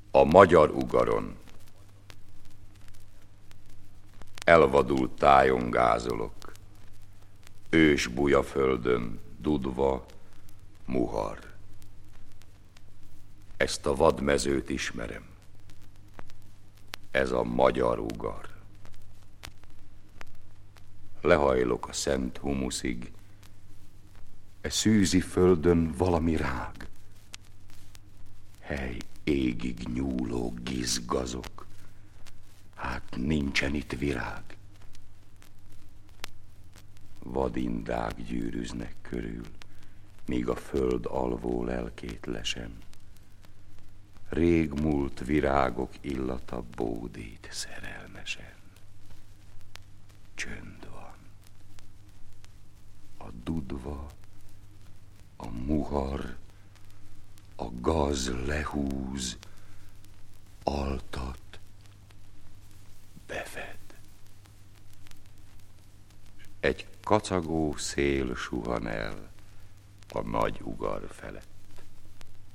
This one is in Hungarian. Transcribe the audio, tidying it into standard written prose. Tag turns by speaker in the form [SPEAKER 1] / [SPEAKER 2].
[SPEAKER 1] A magyar ugaron. Elvadult tájon gázolok, ős bujaföldön dudva, muhar. Ezt a vadmezőt ismerem. Ez a magyar ugar. Lehajlok a szent humuszig, e szűzi földön valami rág. Hely égig nyúló gizgazok, hát nincsen itt virág. Vadindák gyűrűznek körül, míg a föld alvó lelkét lesem. Rég múlt virágok illata bódít szerelmesen. Csönd van. A dudva, a muhar, a gaz lehúz, altat, befed. Egy kacagó szél suhan el a nagy ugar felett.